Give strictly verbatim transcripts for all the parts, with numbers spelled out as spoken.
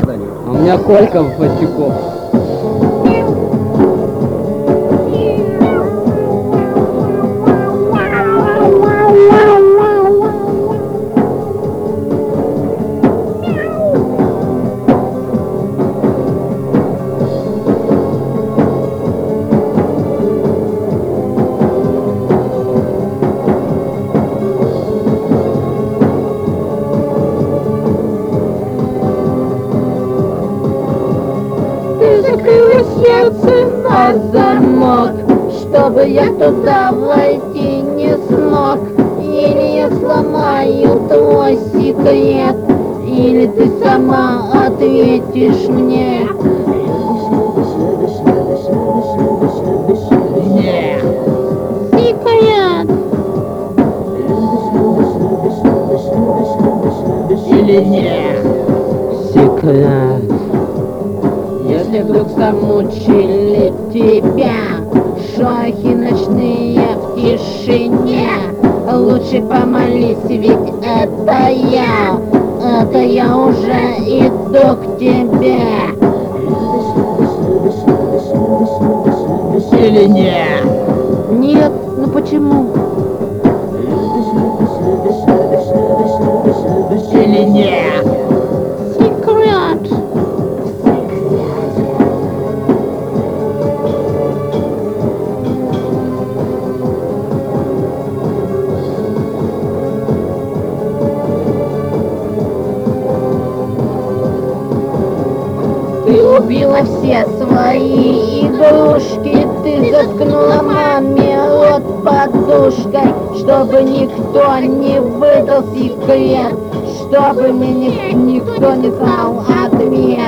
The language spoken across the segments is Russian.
задание. А у меня Колька Васюков. Сердце на замок, чтобы я туда войти не смог. Или я сломаю твой секрет, или ты сама ответишь мне. Нет. Секрет. Или нет. Секрет. Если вдруг замучили тебя шорохи ночные в тишине, лучше помолись, ведь это я, это я уже иду к тебе. Или нет. Нет, ну почему? Или нет. Секрет. Ты убила все свои игрушки, ты заткнула маме рот подушкой, чтобы никто не выдал секрет, чтобы мне никто не знал ответ.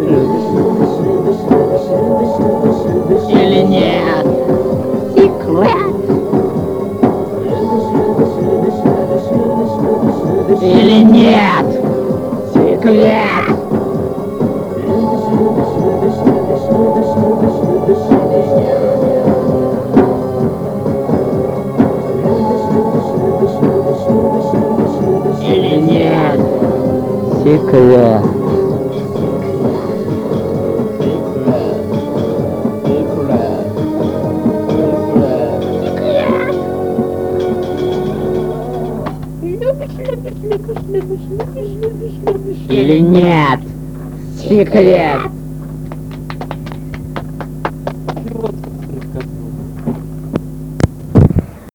Или нет. Секрет. Или нет. Секрет. Или нет. Секрет. Или нет. Секрет.